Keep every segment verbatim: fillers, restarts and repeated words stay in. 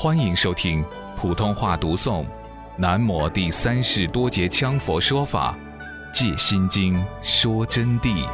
欢迎收听普通话读诵南摩第三世多杰羌佛说法戒心经说真谛。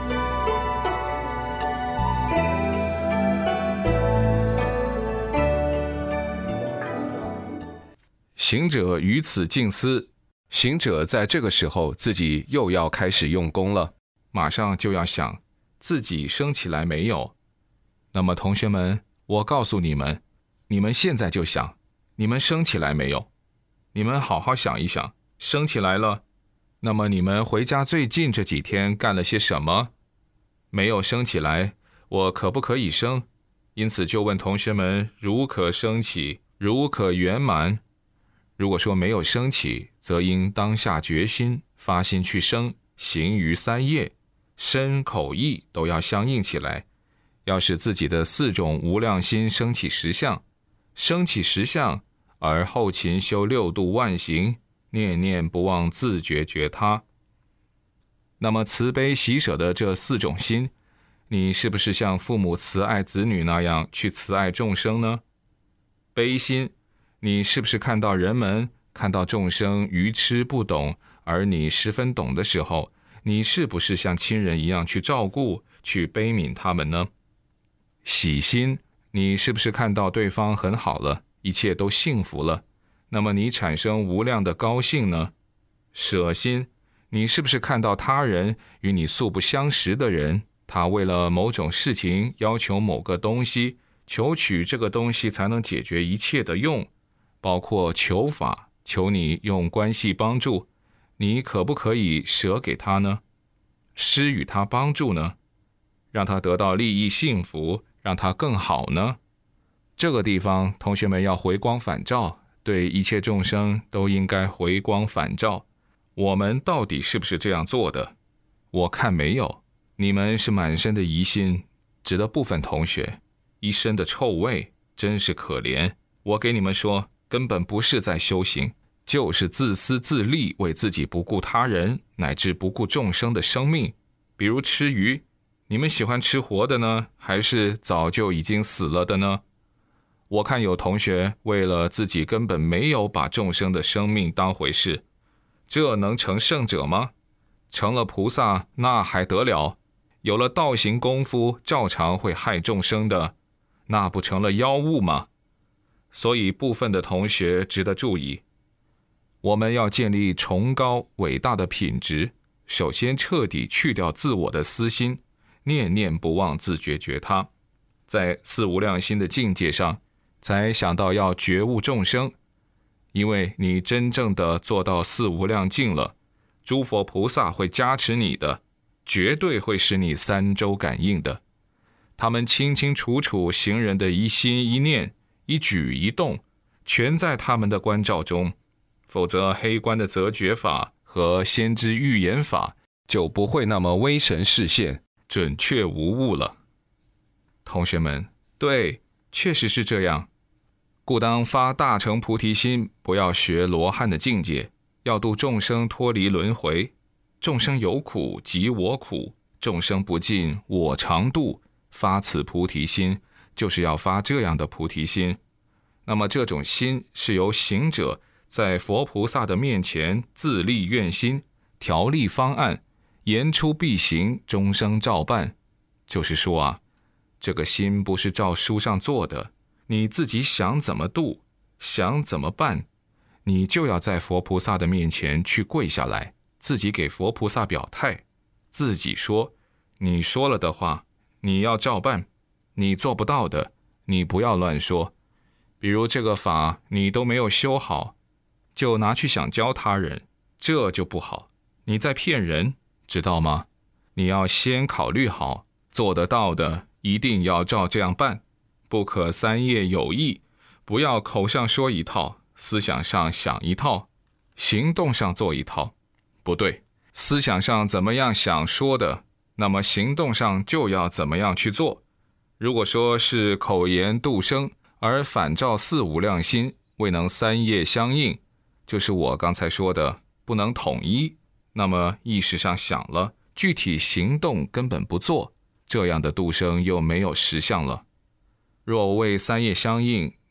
行者于此静思，行者在这个时候自己又要开始用功了，马上就要想自己升起来没有。那么同学们，我告诉你们，你们现在就想，你们升起来没有？你们好好想一想，升起来了，那么你们回家最近这几天干了些什么？没有升起来，我可不可以升？因此就问同学们，如可升起，如可圆满。如果说没有升起，则应当下决心，发心去升，行于三业，身口意都要相应起来，要使自己的四种无量心升起实相，升起实相，而后勤修六度万行，念念不忘自觉觉他。那么慈悲喜舍的这四种心，你是不是像父母慈爱子女那样去慈爱众生呢？悲心，你是不是看到人们，看到众生愚痴不懂，而你十分懂的时候，你是不是像亲人一样去照顾，去悲悯他们呢？喜心，你是不是看到对方很好了，一切都幸福了，那么你产生无量的高兴呢？舍心，你是不是看到他人与你素不相识的人，他为了某种事情要求某个东西，求取这个东西才能解决一切的用，包括求法，求你用关系帮助，你可不可以舍给他呢？施与他帮助呢？让他得到利益幸福，让他更好呢？这个地方同学们要回光返照，对一切众生都应该回光返照。我们到底是不是这样做的？我看没有，你们是满身的疑心，指的部分同学一身的臭味，真是可怜。我给你们说，根本不是在修行，就是自私自利，为自己不顾他人，乃至不顾众生的生命。比如吃鱼，你们喜欢吃活的呢，还是早就已经死了的呢？我看有同学为了自己根本没有把众生的生命当回事，这能成圣者吗？成了菩萨那还得了？有了道行功夫，照常会害众生的，那不成了妖物吗？所以部分的同学值得注意，我们要建立崇高伟大的品质，首先彻底去掉自我的私心，念念不忘自觉觉他，在四无量心的境界上，才想到要觉悟众生。因为你真正的做到四无量境了，诸佛菩萨会加持你的，绝对会使你三周感应的。他们清清楚楚行人的一心一念，一举一动，全在他们的关照中，否则黑观的择觉法和先知预言法就不会那么威神示现，准确无误了。同学们，对，确实是这样。故当发大乘菩提心，不要学罗汉的境界，要度众生脱离轮回。众生有苦即我苦，众生不尽我常度。发此菩提心，就是要发这样的菩提心。那么这种心是由行者在佛菩萨的面前自立愿心，条立方案，言出必行，终生照办。就是说啊，这个心不是照书上做的，你自己想怎么度，想怎么办，你就要在佛菩萨的面前去跪下来，自己给佛菩萨表态，自己说，你说了的话，你要照办，你做不到的，你不要乱说。比如这个法你都没有修好，就拿去想教他人，这就不好，你在骗人，知道吗？你要先考虑好，做得到的一定要照这样办，不可三业有异，不要口上说一套，思想上想一套，行动上做一套。不对，思想上怎么样想说的，那么行动上就要怎么样去做。如果说是口言度生，而反照四无量心，未能三业相应，就是我刚才说的不能统一，那么意识上想了，具体行动根本不做，这样的度生又没有实相了。若为三业相应，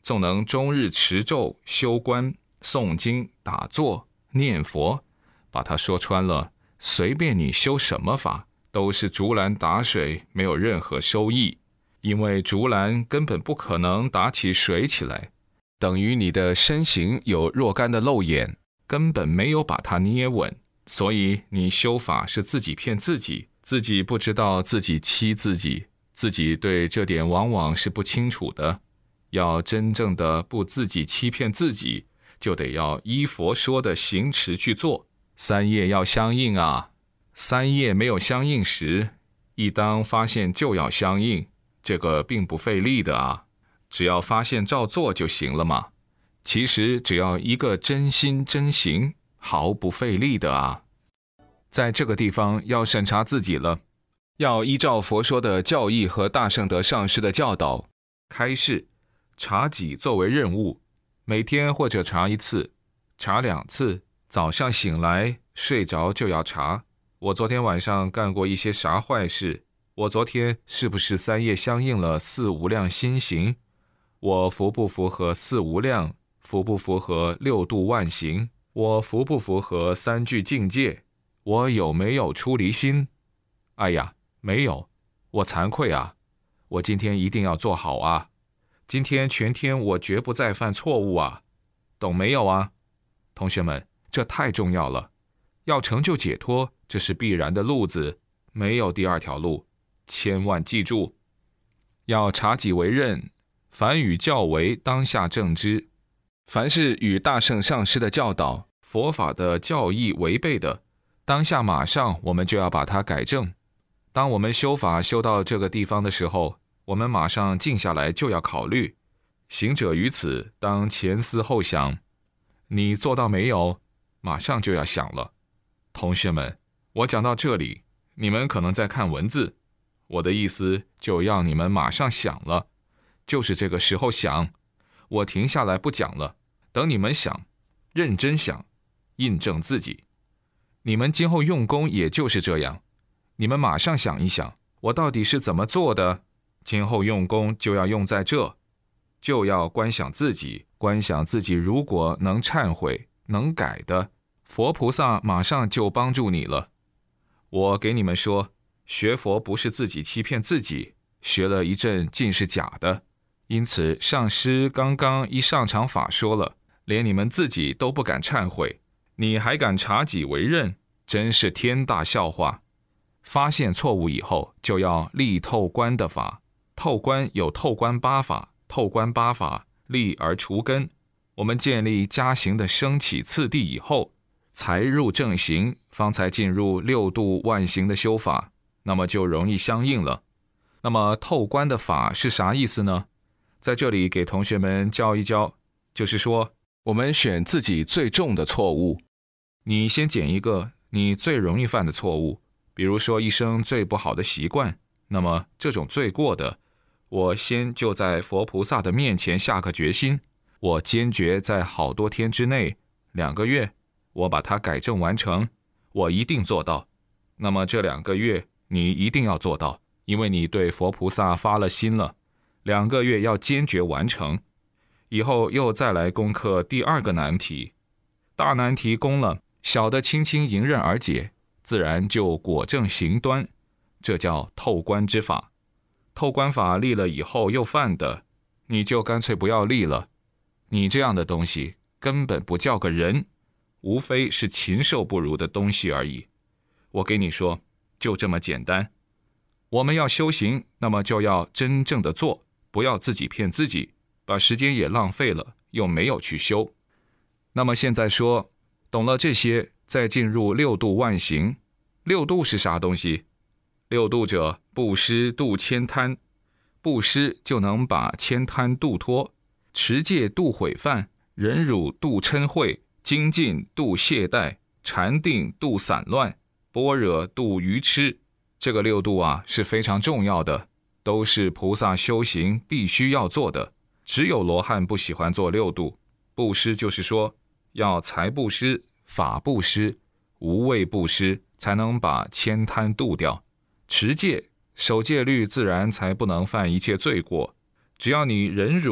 纵能终日持咒、修观、诵经、打坐、念佛，把它说穿了，随便你修什么法，都是竹篮打水，没有任何收益。因为竹篮根本不可能打起水起来，等于你的身形有若干的漏眼，根本没有把它捏稳。所以你修法是自己骗自己，自己不知道自己欺自己，自己对这点往往是不清楚的。要真正的不自己欺骗自己，就得要依佛说的行持去做。三业要相应啊，三业没有相应时，一当发现就要相应，这个并不费力的啊，只要发现照做就行了嘛。其实只要一个真心真行，毫不费力的啊。在这个地方要审查自己了，要依照佛说的教义和大圣德上师的教导开示，查己作为任务，每天或者查一次，查两次，早上醒来睡着就要查，我昨天晚上干过一些啥坏事，我昨天是不是三业相应了四无量心行，我符不符合四无量，符不符合六度万行，我符不符合三句境界，我有没有出离心？哎呀，没有，我惭愧啊，我今天一定要做好啊，今天全天我绝不再犯错误啊，懂没有啊？同学们，这太重要了，要成就解脱，这是必然的路子，没有第二条路，千万记住，要察己为任，凡与教为当下正之，凡是与大圣上师的教导、佛法的教义违背的，当下马上我们就要把它改正。当我们修法修到这个地方的时候，我们马上静下来就要考虑，行者于此当前思后想，你做到没有？马上就要想了。同学们，我讲到这里，你们可能在看文字，我的意思就要你们马上想了，就是这个时候想，我停下来不讲了，等你们想，认真想，印证自己。你们今后用功也就是这样，你们马上想一想，我到底是怎么做的？今后用功就要用在这，就要观想自己，观想自己如果能忏悔、能改的，佛菩萨马上就帮助你了。我给你们说，学佛不是自己欺骗自己，学了一阵尽是假的。因此上师刚刚一上场法说了，连你们自己都不敢忏悔，你还敢察己为任，真是天大笑话。发现错误以后，就要立透观的法，透观有透观八法，透观八法立而除根。我们建立加行的升起次第以后，才入正行，方才进入六度万行的修法，那么就容易相应了。那么透观的法是啥意思呢？在这里给同学们教一教，就是说我们选自己最重的错误，你先捡一个你最容易犯的错误，比如说一生最不好的习惯，那么这种罪过的，我先就在佛菩萨的面前下个决心，我坚决在好多天之内，两个月，我把它改正完成，我一定做到。那么这两个月你一定要做到，因为你对佛菩萨发了心了，两个月要坚决完成。以后又再来攻克第二个难题，大难题攻了，小的轻轻迎刃而解，自然就果正行端，这叫透观之法。透观法立了以后又犯的，你就干脆不要立了。你这样的东西根本不叫个人，无非是禽兽不如的东西而已。我给你说，就这么简单。我们要修行，那么就要真正的做，不要自己骗自己，把时间也浪费了，又没有去修。那么现在说，懂了这些，再进入六度万行。六度是啥东西？六度者，布施度千贪，布施就能把千贪度脱，持戒度毁犯，忍辱度嗔恚，精进度懈怠，禅定度散乱，般若度愚痴。这个六度啊是非常重要的，都是菩萨修行必须要做的。只有罗汉不喜欢做六度。布施就是说，要财布施、法布施、无畏布施，才能把千贪度掉。持戒、守戒律，自然才不能犯一切罪过。只要你忍辱，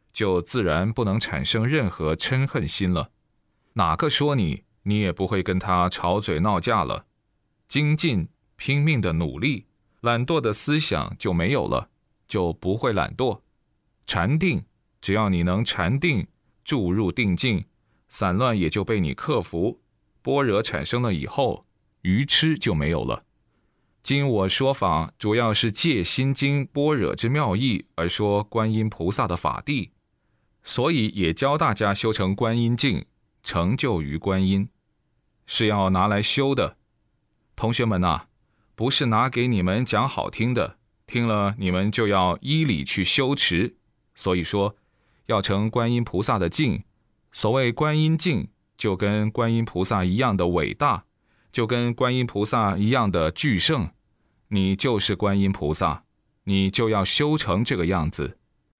就自然不能产生任何嗔恨心了。哪个说你，你也不会跟他吵嘴闹架了。精进，拼命的努力，懒惰的思想就没有了，就不会懒惰。禅定，只要你能禅定，注入定境，散乱也就被你克服。般若产生了以后，愚痴就没有了。今我说法主要是借心经般若之妙义而说观音菩萨的法地，所以也教大家修成观音境，成就于观音，是要拿来修的。同学们啊，不是拿给你们讲好听的，听了你们就要依理去修持。所以说要成观音菩萨的境，所谓观音境，就跟观音菩萨一样的伟大，就跟观音菩萨一样的巨圣。你就是观音菩萨，你就要修成这个样子。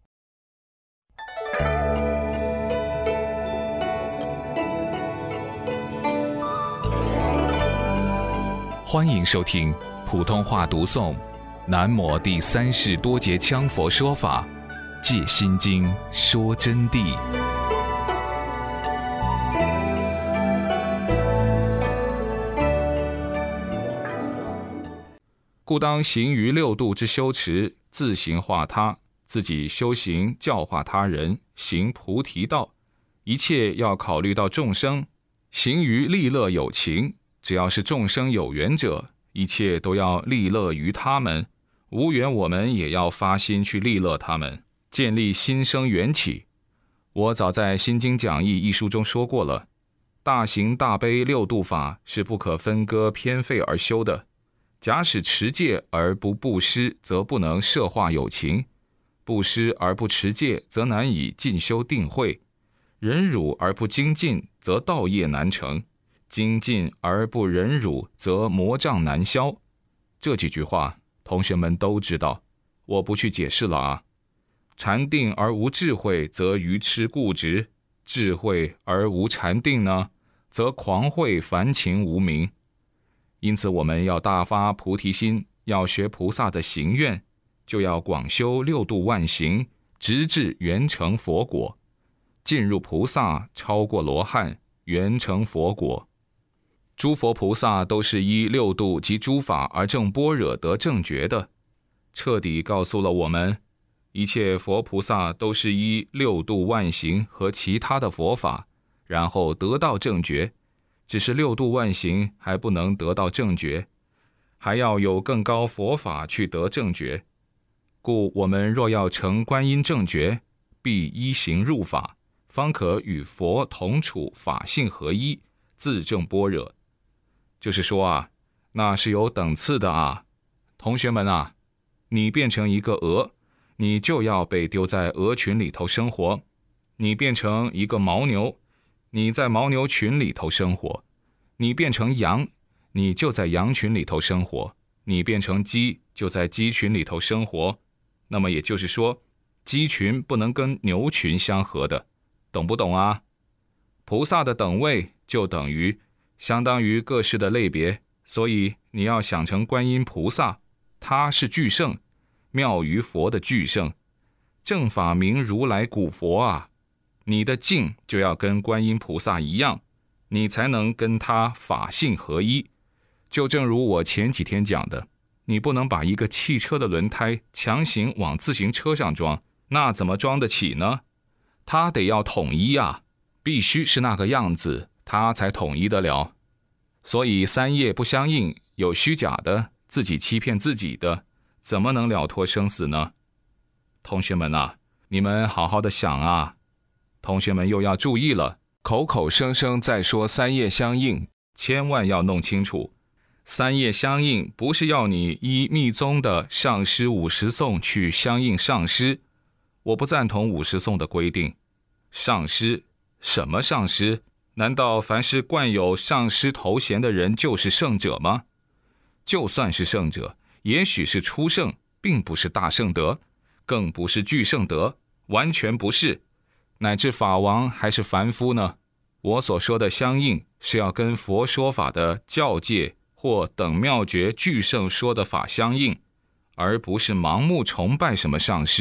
欢迎收听普通话读诵南摩第三世多杰羌佛说法借心经说真谛。故当行于六度之修持，自行化他，自己修行教化他人，行菩提道。一切要考虑到众生，行于利乐有情，只要是众生有缘者，一切都要利乐于他们。无缘我们也要发心去利乐他们，建立心生缘起。我早在《心经讲义》一书中说过了，大行大悲六度法是不可分割偏废而修的。假使持戒而不布施，则不能摄化有情；布施而不持戒，则难以进修定慧；忍辱而不精进，则道业难成；精进而不忍辱，则魔障难消。这几句话，同学们都知道，我不去解释了啊。禅定而无智慧，则愚痴固执；智慧而无禅定呢，则狂慧凡情无明。因此我们要大发菩提心，要学菩萨的行愿，就要广修六度万行，直至圆成佛果，进入菩萨，超过罗汉，圆成佛果。诸佛菩萨都是依六度及诸法而证般若得正觉的，彻底告诉了我们，一切佛菩萨都是依六度万行和其他的佛法，然后得到正觉。只是六度万行还不能得到正觉，还要有更高佛法去得正觉。故我们若要成观音正觉，必依行入法，方可与佛同处，法性合一，自证般若。就是说啊，那是有等次的啊。同学们啊，你变成一个鹅，你就要被丢在鹅群里头生活；你变成一个牦牛，你在牦牛群里头生活；你变成羊，你就在羊群里头生活；你变成鸡，就在鸡群里头生活。那么也就是说，鸡群不能跟牛群相合的，懂不懂啊？菩萨的等位就等于相当于各式的类别，所以你要想成观音菩萨，他是巨圣，妙于佛的巨圣，正法明如来古佛啊。你的境就要跟观音菩萨一样，你才能跟他法性合一。就正如我前几天讲的，你不能把一个汽车的轮胎强行往自行车上装，那怎么装得起呢？它得要统一啊，必须是那个样子，它才统一得了。所以三业不相应，有虚假的，自己欺骗自己的，怎么能了脱生死呢？同学们啊，你们好好的想啊。同学们又要注意了，口口声声在说三业相应，千万要弄清楚，三业相应不是要你依密宗的上师五十颂去相应上师，我不赞同五十颂的规定。上师，什么上师？难道凡是冠有上师头衔的人就是圣者吗？就算是圣者，也许是初圣，并不是大圣德，更不是巨圣德，完全不是。乃至法王还是凡夫呢？我所说的相应，是要跟佛说法的教戒或等妙觉巨圣说的法相应，而不是盲目崇拜什么上师，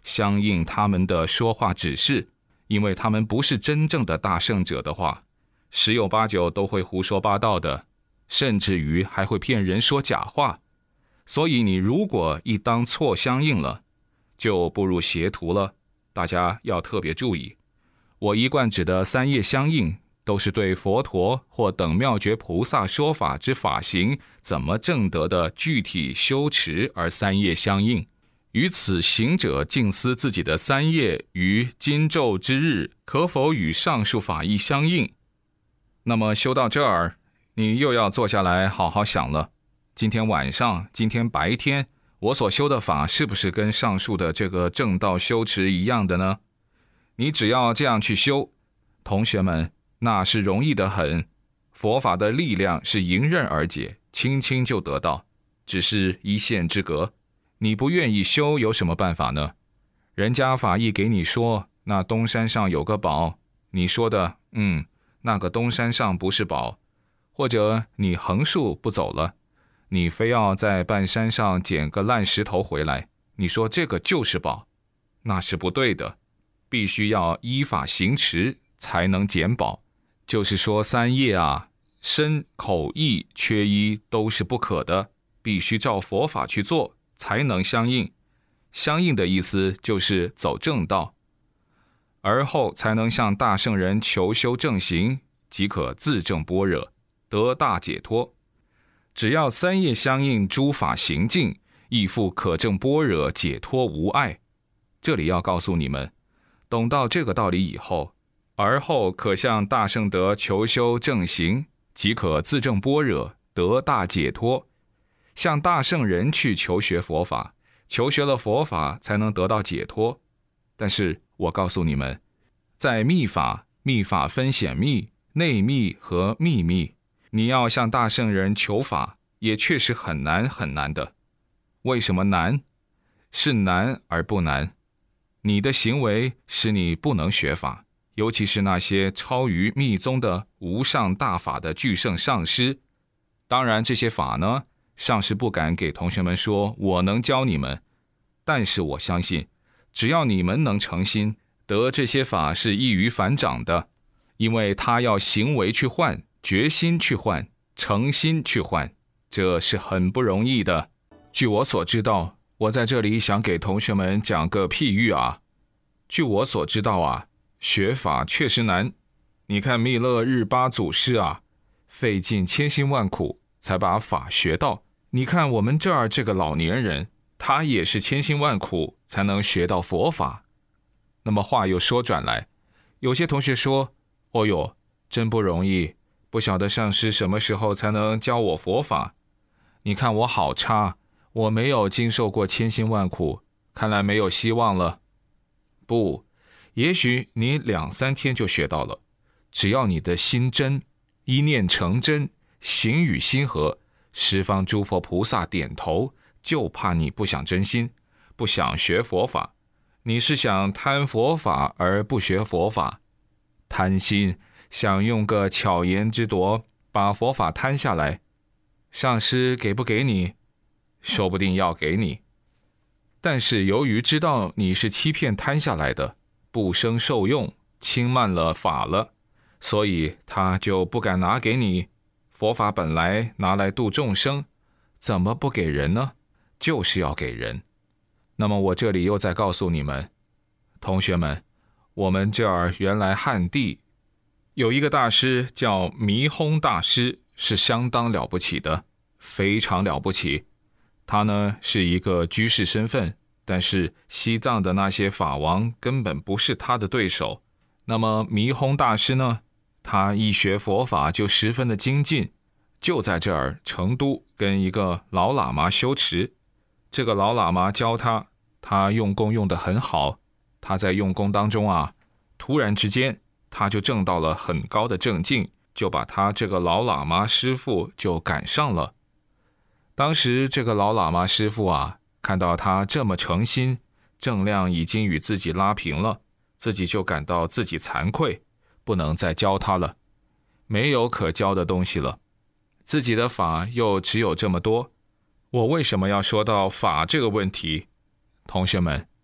相应他们的说话指示，因为他们不是真正的大圣者的话，十有八九都会胡说八道的，甚至于还会骗人说假话。所以你如果一当错相应了，就步入邪途了。大家要特别注意，我一贯指的三业相应，都是对佛陀或等妙觉菩萨说法之法行怎么证得的具体修持而三业相应。于此行者静思自己的三业于今昼之日可否与上述法义相应。那么修到这儿，你又要坐下来好好想了，今天晚上今天白天我所修的法是不是跟上述的这个正道修持一样的呢？你只要这样去修，同学们，那是容易得很。佛法的力量是迎刃而解，轻轻就得到，只是一线之隔。你不愿意修有什么办法呢？人家法义给你说，那东山上有个宝，你说的嗯，那个东山上不是宝，或者你横竖不走了，你非要在半山上捡个烂石头回来，你说这个就是宝，那是不对的，必须要依法行持才能捡宝。就是说三业啊，身口意缺一都是不可的，必须照佛法去做才能相应。相应的意思就是走正道，而后才能向大圣人求修正行，即可自证般若，得大解脱。只要三业相应，诸法行径亦复可证般若，解脱无碍。这里要告诉你们，懂到这个道理以后，而后可向大圣德求修正行，即可自证般若，得大解脱。向大圣人去求学佛法，求学了佛法才能得到解脱。但是我告诉你们，在密法，密法分显密、内密和秘密，你要向大圣人求法，也确实很难很难的。为什么难？是难而不难。你的行为使你不能学法，尤其是那些超于密宗的无上大法的巨圣上师。当然这些法呢，上师不敢给同学们说我能教你们，但是我相信只要你们能诚心，得这些法是易于反掌的，因为他要行为去换，决心去换，诚心去换，这是很不容易的。据我所知道，我在这里想给同学们讲个譬喻啊。据我所知道啊，学法确实难。你看密勒日巴祖师啊，费尽千辛万苦才把法学到。你看我们这儿这个老年人，他也是千辛万苦才能学到佛法。那么话又说转来，有些同学说，哦哟，真不容易，不晓得上师什么时候才能教我佛法。你看我好差，我没有经受过千辛万苦，看来没有希望了。不，也许你两三天就学到了，只要你的心真，一念成真，行与心合，十方诸佛菩萨点头，就怕你不想真心，不想学佛法。你是想贪佛法而不学佛法，贪心想用个巧言之夺把佛法贪下来，上师给不给你？说不定要给你。但是由于知道你是欺骗贪下来的，不生受用，轻慢了法了，所以他就不敢拿给你。佛法本来拿来度众生，怎么不给人呢？就是要给人。那么我这里又再告诉你们，同学们，我们这儿原来汉地有一个大师叫弥轰大师，是相当了不起的，非常了不起。他呢是一个居士身份，但是西藏的那些法王根本不是他的对手。那么弥轰大师呢，他一学佛法就十分的精进，就在这儿成都跟一个老喇嘛修持。这个老喇嘛教他，他用功用得很好。他在用功当中啊，突然之间他就证到了很高的正境，就把他这个老喇嘛师父就赶上了。当时这个老喇嘛师父啊，看到他这么诚心，正量已经与自己拉平了，自己就感到自己惭愧，不能再教他了，没有可教的东西了，自己的法又只有这么多。我为什么要说到法这个问题？同学们，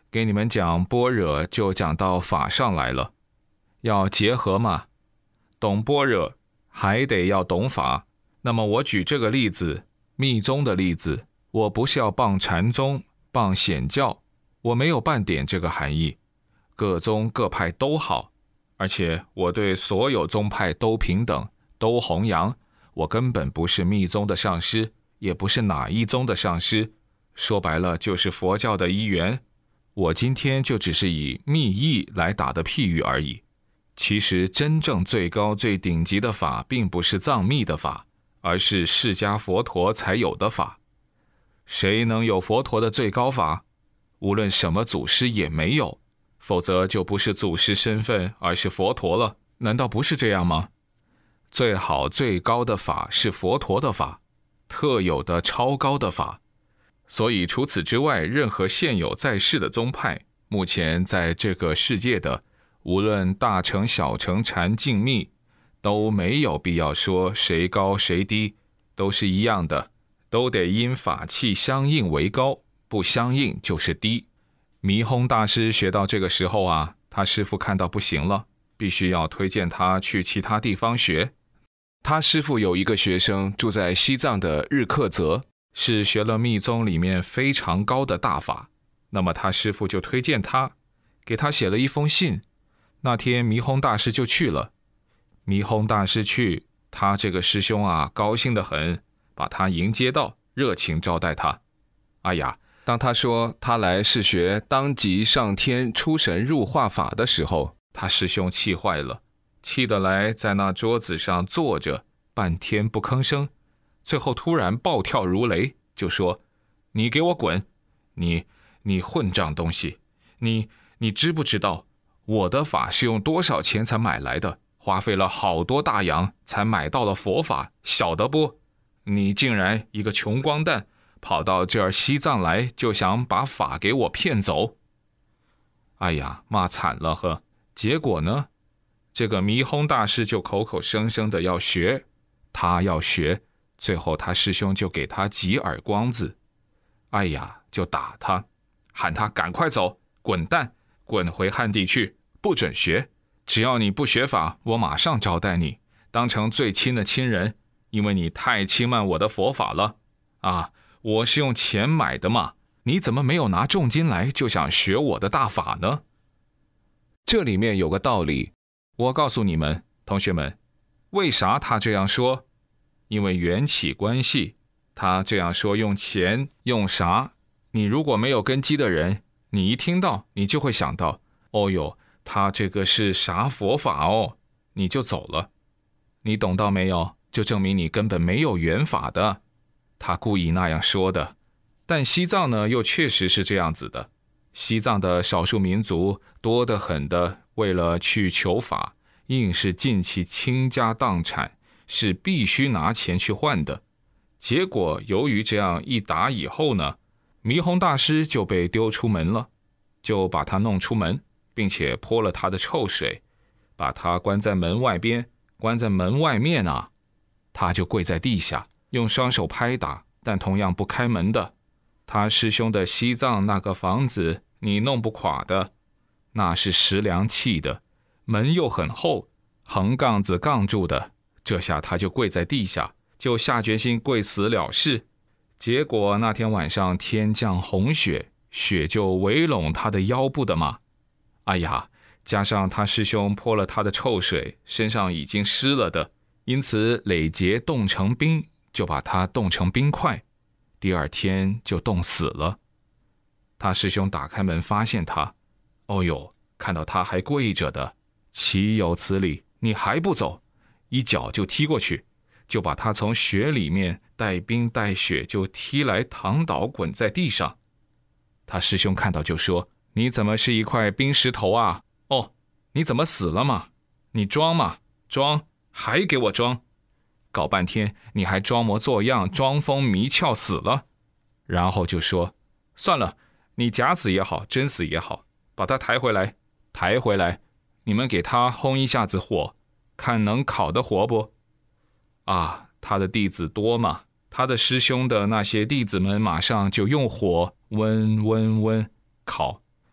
给你们讲般若就讲到法上来了，要结合嘛，懂般若还得要懂法。那么我举这个例子，密宗的例子，我不是要谤禅宗谤显教，我没有半点这个含义，各宗各派都好，而且我对所有宗派都平等，都弘扬。我根本不是密宗的上师，也不是哪一宗的上师，说白了就是佛教的一员。我今天就只是以密意来打的譬喻而已。其实真正最高最顶级的法并不是藏密的法，而是释迦佛陀才有的法。谁能有佛陀的最高法？无论什么祖师也没有，否则就不是祖师身份，而是佛陀了。难道不是这样吗？最好最高的法是佛陀的法，特有的超高的法。所以除此之外，任何现有在世的宗派，目前在这个世界的，无论大乘小乘禅净密，都没有必要说谁高谁低，都是一样的，都得因法器相应为高，不相应就是低。弥烘大师学到这个时候啊，他师父看到不行了，必须要推荐他去其他地方学。他师父有一个学生住在西藏的日喀则，是学了密宗里面非常高的大法，那么他师父就推荐他，给他写了一封信。那天弥烘大师就去了，弥烘大师去，他这个师兄啊高兴得很，把他迎接到，热情招待他。哎呀，当他说他来是学当即上天出神入化法的时候，他师兄气坏了，气得来在那桌子上坐着半天不吭声，最后突然暴跳如雷，就说：你给我滚，你你混账东西，你你知不知道我的法是用多少钱才买来的，花费了好多大洋才买到了佛法，晓得不？你竟然一个穷光蛋跑到这儿西藏来，就想把法给我骗走。哎呀，骂惨了呵。结果呢，这个弥烘大师就口口声声的要学，他要学，最后他师兄就给他几耳光子。哎呀，就打他，喊他赶快走，滚蛋，滚回汉地去，不准学。只要你不学法，我马上招待你，当成最亲的亲人，因为你太轻慢我的佛法了。啊，我是用钱买的嘛，你怎么没有拿重金来就想学我的大法呢？这里面有个道理，我告诉你们，同学们，为啥他这样说？因为缘起关系，他这样说用钱用啥？你如果没有根基的人，你一听到你就会想到，哦哟，他这个是啥佛法哦，你就走了。你懂到没有？就证明你根本没有缘法的。他故意那样说的。但西藏呢，又确实是这样子的。西藏的少数民族多得很的，为了去求法，硬是尽其倾家荡产，是必须拿钱去换的。结果由于这样一打以后呢，弥烘大师就被丢出门了，就把他弄出门，并且泼了他的臭水，把他关在门外边，关在门外面啊，他就跪在地下，用双手拍打，但同样不开门的。他师兄的西藏那个房子你弄不垮的，那是石梁砌的，门又很厚，横杠子杠住的，这下他就跪在地下，就下决心跪死了事。结果那天晚上天降红雪，雪就围拢他的腰部的嘛。哎呀，加上他师兄泼了他的臭水，身上已经湿了的，因此累结冻成冰，就把他冻成冰块，第二天就冻死了。他师兄打开门发现他，哦哟，看到他还跪着的，岂有此理，你还不走，一脚就踢过去，就把他从雪里面带冰带雪就踢来躺倒滚在地上。他师兄看到就说，你怎么是一块冰石头啊？哦，你怎么死了嘛？你装嘛，装，还给我装，搞半天你还装模作样，装疯迷窍死了。然后就说，算了，你假死也好，真死也好，把他抬回来，抬回来，你们给他烘一下子火，看能烤得活不？啊，他的弟子多嘛，他的师兄的那些弟子们马上就用火温温温烤，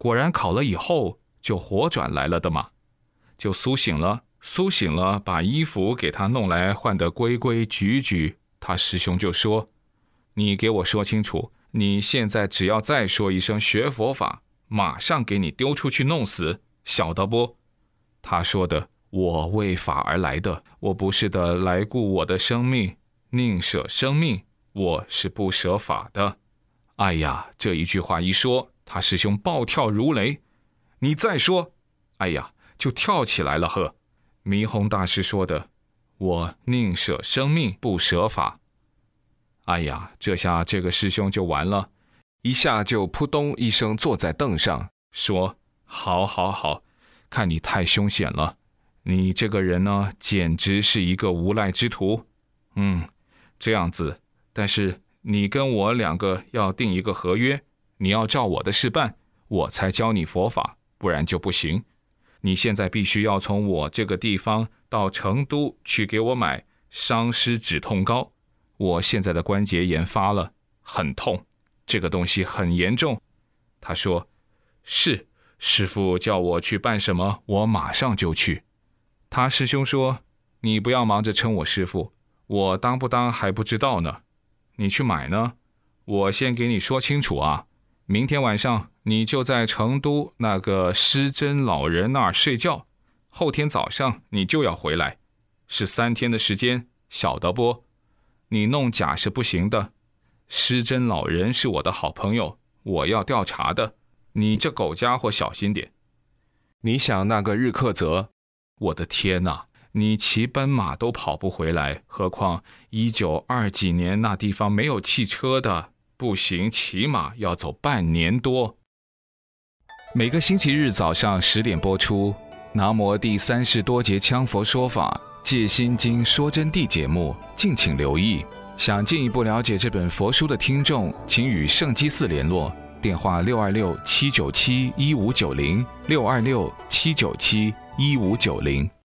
果然烤了以后就活转来了的嘛，就苏醒了，苏醒了，把衣服给他弄来换得规规矩矩。他师兄就说，你给我说清楚，你现在只要再说一声学佛法，马上给你丢出去弄死，晓得不？他说的，我为法而来的，我不是的来顾我的生命，宁舍生命，我是不舍法的。哎呀，这一句话一说，他师兄暴跳如雷，你再说，哎呀，就跳起来了呵。弥弘大师说的，我宁舍生命，不舍法。哎呀，这下这个师兄就完了，一下就扑通一声坐在凳上，说，好好好，看你太凶险了，你这个人呢，简直是一个无赖之徒。嗯，这样子，但是你跟我两个要定一个合约，你要照我的事办，我才教你佛法，不然就不行。你现在必须要从我这个地方到成都去给我买伤湿止痛膏，我现在的关节炎发了，很痛，这个东西很严重。他说，是，师父叫我去办什么，我马上就去。他师兄说，你不要忙着称我师父，我当不当还不知道呢，你去买呢，我先给你说清楚啊，明天晚上你就在成都那个施真老人那儿睡觉，后天早上你就要回来，是三天的时间，晓得不？你弄假是不行的，施真老人是我的好朋友，我要调查的，你这狗家伙小心点。你想那个日喀则，我的天哪，你骑奔马都跑不回来，何况一九二几年那地方没有汽车的，步行骑马要走半年多。每个星期日早上十点播出南无第三世多杰羌佛说法戒心经说真谛节目，敬请留意。想进一步了解这本佛书的听众，请与圣基寺联络，电话六二六七九七一五九零 六二六七九七一五九零。